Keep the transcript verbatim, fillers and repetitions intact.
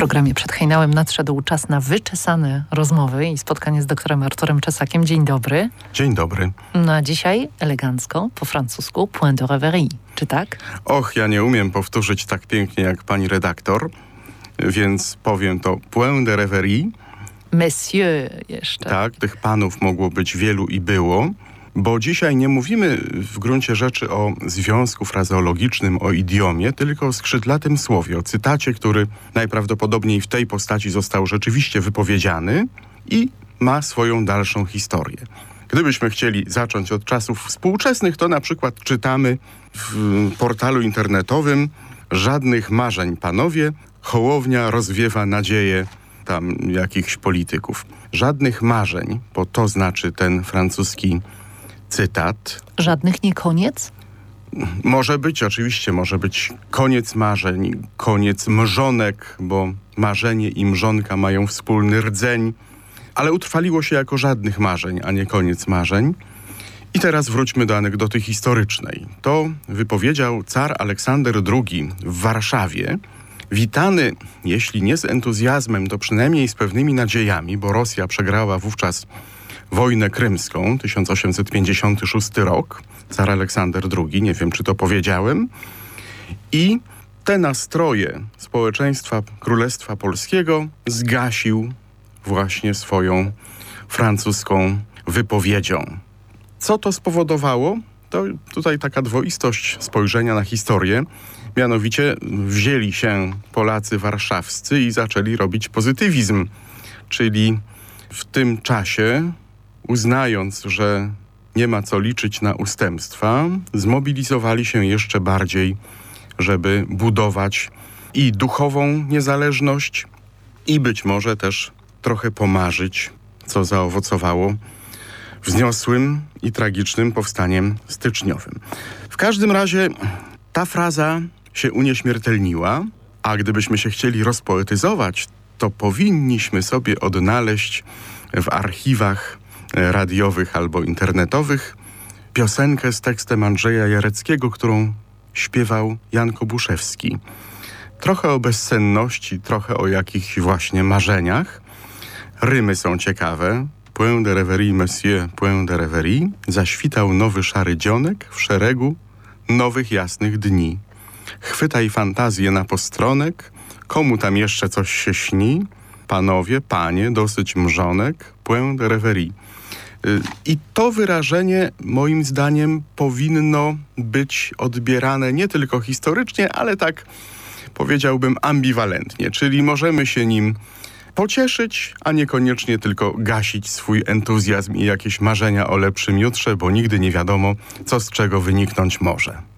programie Przed hejnałem nadszedł czas na wyczesane rozmowy i spotkanie z doktorem Arturem Czesakiem. Dzień dobry. Dzień dobry. No a dzisiaj elegancko, po francusku, point de reverie. Czy tak? Och, ja nie umiem powtórzyć tak pięknie jak pani redaktor, więc powiem to point de reverie. Monsieur jeszcze. Tak, tych panów mogło być wielu i było, bo dzisiaj nie mówimy w gruncie rzeczy o związku frazeologicznym, o idiomie, tylko o skrzydlatym słowie, o cytacie, który najprawdopodobniej w tej postaci został rzeczywiście wypowiedziany i ma swoją dalszą historię. Gdybyśmy chcieli zacząć od czasów współczesnych, to na przykład czytamy w portalu internetowym: żadnych marzeń, panowie, Hołownia rozwiewa nadzieję tam jakichś polityków. Żadnych marzeń, bo to znaczy ten francuski cytat. Żadnych nie koniec? Może być, oczywiście, może być koniec marzeń, koniec mrzonek, bo marzenie i mrzonka mają wspólny rdzeń, ale utrwaliło się jako żadnych marzeń, a nie koniec marzeń. I teraz wróćmy do anegdoty historycznej. To wypowiedział car Aleksander drugi w Warszawie, witany, jeśli nie z entuzjazmem, to przynajmniej z pewnymi nadziejami, bo Rosja przegrała wówczas wojnę krymską, tysiąc osiemset pięćdziesiąty szósty rok, car Aleksander drugi, nie wiem, czy to powiedziałem. I te nastroje społeczeństwa Królestwa Polskiego zgasił właśnie swoją francuską wypowiedzią. Co to spowodowało? To tutaj taka dwoistość spojrzenia na historię. Mianowicie wzięli się Polacy warszawscy i zaczęli robić pozytywizm, czyli w tym czasie, uznając, że nie ma co liczyć na ustępstwa, zmobilizowali się jeszcze bardziej, żeby budować i duchową niezależność, i być może też trochę pomarzyć, co zaowocowało wzniosłym i tragicznym powstaniem styczniowym. W każdym razie ta fraza się unieśmiertelniła, a gdybyśmy się chcieli rozpoetyzować, to powinniśmy sobie odnaleźć w archiwach radiowych albo internetowych piosenkę z tekstem Andrzeja Jareckiego, którą śpiewał Jan Kobuszewski. Trochę o bezsenności, trochę o jakichś właśnie marzeniach. Rymy są ciekawe. Point de reverie, monsieur, point de reverie. Zaświtał nowy szary dzionek w szeregu nowych jasnych dni. Chwytaj fantazję na postronek, komu tam jeszcze coś się śni? Panowie, panie, dosyć mrzonek, point de reverie. I to wyrażenie, moim zdaniem, powinno być odbierane nie tylko historycznie, ale tak, powiedziałbym, ambiwalentnie. Czyli możemy się nim pocieszyć, a niekoniecznie tylko gasić swój entuzjazm i jakieś marzenia o lepszym jutrze, bo nigdy nie wiadomo, co z czego wyniknąć może.